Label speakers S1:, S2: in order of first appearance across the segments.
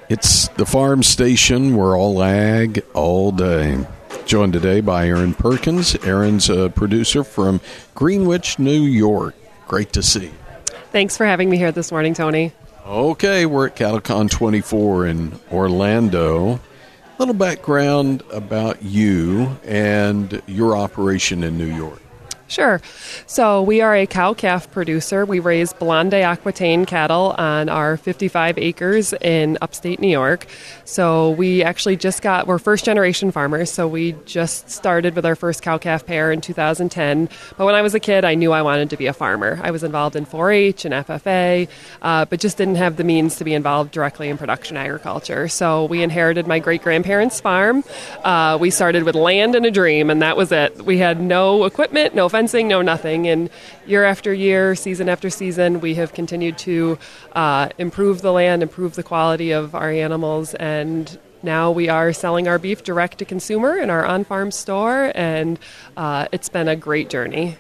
S1: It's the farm station. We're all ag all day. Joined today by Aaron Perkins. Aaron's a producer from Greenwich, New York. Great to see you.
S2: Thanks for having me here this morning, Tony.
S1: Okay, we're at CattleCon 24 in Orlando. A little background about you and your operation in New York.
S2: Sure. So we are a cow-calf producer. We raise Blonde Aquitaine cattle on our 55 acres in upstate New York. So we actually we're first-generation farmers, so we just started with our first cow-calf pair in 2010. But when I was a kid, I knew I wanted to be a farmer. I was involved in 4-H and FFA, but just didn't have the means to be involved directly in production agriculture. So we inherited my great-grandparents' farm. We started with land and a dream, and that was it. We had no equipment, no fencing, no nothing. And year after year, season after season, we have continued to improve the land, improve the quality of our animals, and now we are selling our beef direct to consumer in our on-farm store, and it's been a great journey.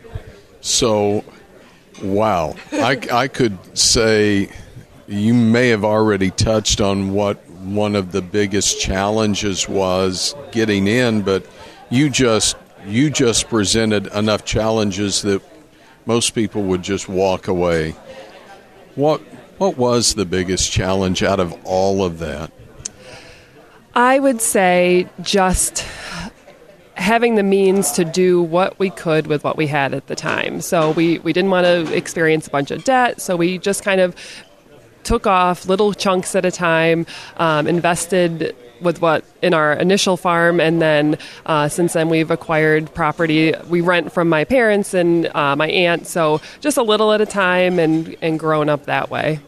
S1: So, wow. I could say you may have already touched on what one of the biggest challenges was getting in, but you just presented enough challenges that most people would just walk away. What was the biggest challenge out of all of that?
S2: I would say just having the means to do what we could with what we had at the time. So we didn't want to experience a bunch of debt, so we just kind of took off little chunks at a time, invested with what in our initial farm, and then since then we've acquired property. We rent from my parents and my aunt, so just a little at a time and grown up that way.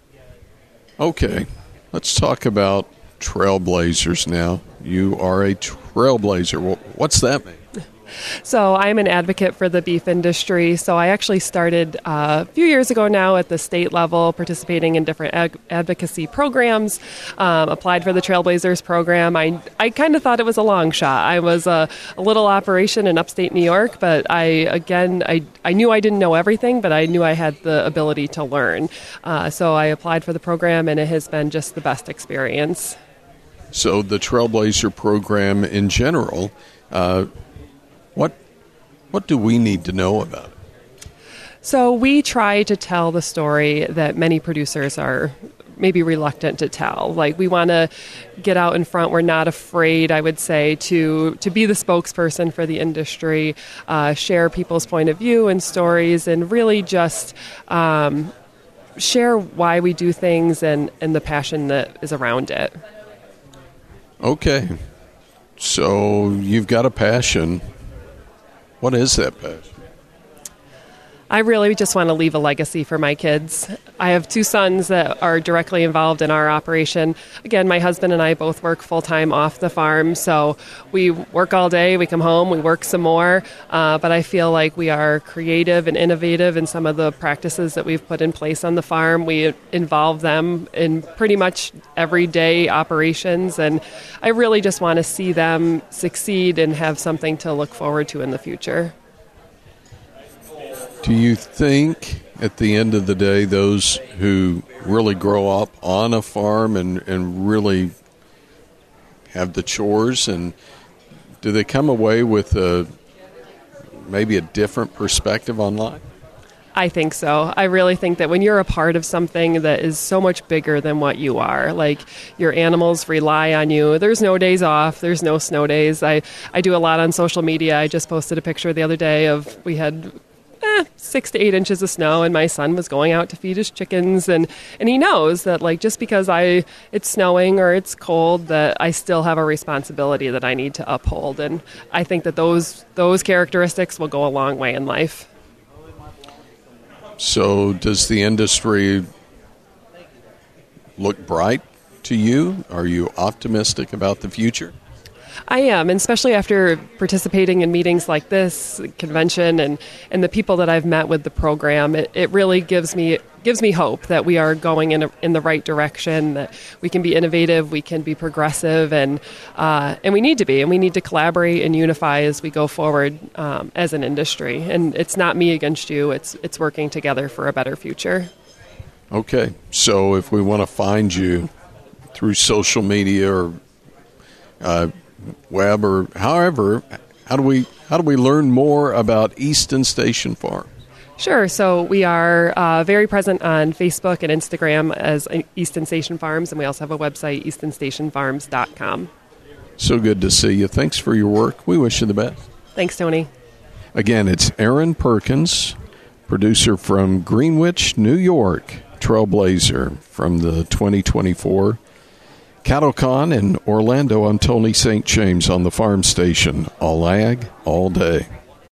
S1: Okay, let's talk about trailblazers now. You are a trailblazer. Well, what's that mean?
S2: So I'm an advocate for the beef industry. So I actually started a few years ago now at the state level, participating in different advocacy programs, applied for the Trailblazers program. I kind of thought it was a long shot. I was a little operation in upstate New York, but I knew I didn't know everything, but I knew I had the ability to learn. So I applied for the program, and it has been just the best experience.
S1: So the Trailblazer program in general, what do we need to know about it?
S2: So we try to tell the story that many producers are maybe reluctant to tell. Like, we want to get out in front. We're not afraid, I would say, to be the spokesperson for the industry, share people's point of view and stories, and really just share why we do things and the passion that is around it.
S1: Okay. So you've got a passion. What is that passion?
S2: I really just want to leave a legacy for my kids. I have 2 sons that are directly involved in our operation. Again, my husband and I both work full-time off the farm, so we work all day, we come home, we work some more, but I feel like we are creative and innovative in some of the practices that we've put in place on the farm. We involve them in pretty much everyday operations, and I really just want to see them succeed and have something to look forward to in the future.
S1: Do you think, at the end of the day, those who really grow up on a farm and really have the chores, and do they come away with maybe a different perspective on life?
S2: I think so. I really think that when you're a part of something that is so much bigger than what you are, like your animals rely on you. There's no days off. There's no snow days. I do a lot on social media. I just posted a picture the other day of we had 6 to 8 inches of snow, and my son was going out to feed his chickens, and he knows that, like, just because it's snowing or it's cold, that I still have a responsibility that I need to uphold, and I think that those characteristics will go a long way in life.
S1: So does the industry look bright to you? Are you optimistic about the future?
S2: I am, and especially after participating in meetings like this convention and the people that I've met with the program. It really gives me hope that we are going in the right direction, that we can be innovative, we can be progressive, and we need to be, and we need to collaborate and unify as we go forward as an industry. And it's not me against you, it's working together for a better future.
S1: Okay, so if we want to find you, through social media or web or however, how do we learn more about Easton Station Farm?
S2: Sure. So we are very present on Facebook and Instagram as Easton Station Farms, and we also have a website, eastonstationfarms.com.
S1: So good to see you. Thanks for your work. We wish you the best.
S2: Thanks, Tony.
S1: Again, it's Aaron Perkins, producer from Greenwich, New York, trailblazer from the 2024 CattleCon in Orlando. I'm Tony St. James on the farm station. All ag, all day.